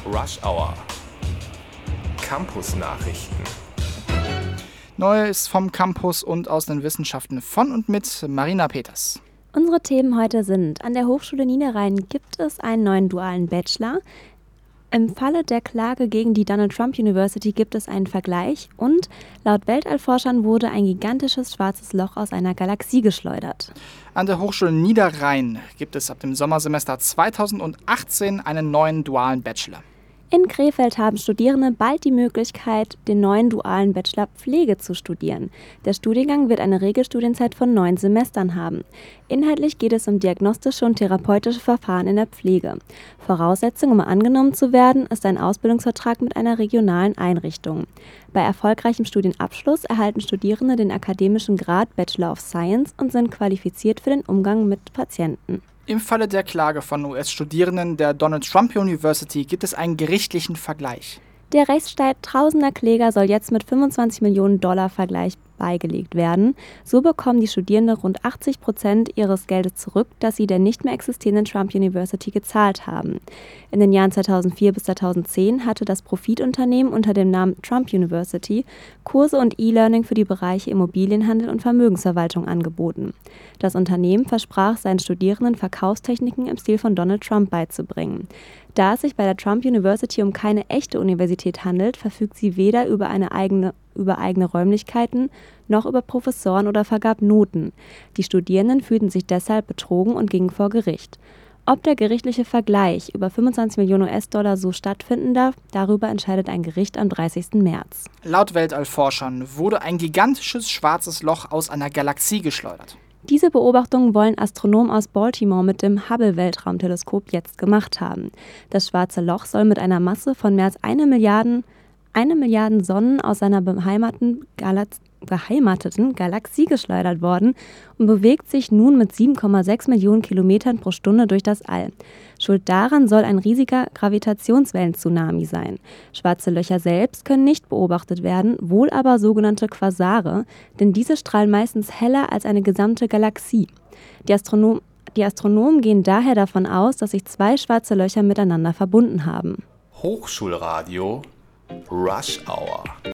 Rush Hour. Campus-Nachrichten. Neues vom Campus und aus den Wissenschaften von und mit Marina Peters. Unsere Themen heute sind: An der Hochschule Niederrhein gibt es einen neuen dualen Bachelor. Im Falle der Klage gegen die Donald Trump University gibt es einen Vergleich und laut Weltallforschern wurde ein gigantisches schwarzes Loch aus einer Galaxie geschleudert. An der Hochschule Niederrhein gibt es ab dem Sommersemester 2018 einen neuen dualen Bachelor. In Krefeld haben Studierende bald die Möglichkeit, den neuen dualen Bachelor Pflege zu studieren. Der Studiengang wird eine Regelstudienzeit von 9 Semestern haben. Inhaltlich geht es um diagnostische und therapeutische Verfahren in der Pflege. Voraussetzung, um angenommen zu werden, ist ein Ausbildungsvertrag mit einer regionalen Einrichtung. Bei erfolgreichem Studienabschluss erhalten Studierende den akademischen Grad Bachelor of Science und sind qualifiziert für den Umgang mit Patienten. Im Falle der Klage von US-Studierenden der Donald Trump University gibt es einen gerichtlichen Vergleich. Der Rechtsstreit tausender Kläger soll jetzt mit 25 Millionen $ Vergleich beigelegt werden. So bekommen die Studierenden rund 80% ihres Geldes zurück, das sie der nicht mehr existierenden Trump University gezahlt haben. In den Jahren 2004 bis 2010 hatte das Profitunternehmen unter dem Namen Trump University Kurse und E-Learning für die Bereiche Immobilienhandel und Vermögensverwaltung angeboten. Das Unternehmen versprach seinen Studierenden Verkaufstechniken im Stil von Donald Trump beizubringen. Da es sich bei der Trump University um keine echte Universität handelt, verfügt sie weder über eigene Räumlichkeiten noch über Professoren oder vergab Noten. Die Studierenden fühlten sich deshalb betrogen und gingen vor Gericht. Ob der gerichtliche Vergleich über 25 Millionen US-Dollar so stattfinden darf, darüber entscheidet ein Gericht am 30. März. Laut Weltallforschern wurde ein gigantisches schwarzes Loch aus einer Galaxie geschleudert. Diese Beobachtungen wollen Astronomen aus Baltimore mit dem Hubble-Weltraumteleskop jetzt gemacht haben. Das schwarze Loch soll mit einer Masse von mehr als 1 Milliarden Sonnen aus seiner beheimateten Galaxie geschleudert worden und bewegt sich nun mit 7,6 Millionen Kilometern pro Stunde durch das All. Schuld daran soll ein riesiger Gravitationswellen-Tsunami sein. Schwarze Löcher selbst können nicht beobachtet werden, wohl aber sogenannte Quasare, denn diese strahlen meistens heller als eine gesamte Galaxie. Die Astronomen gehen daher davon aus, dass sich 2 schwarze Löcher miteinander verbunden haben. Hochschulradio Rush Hour.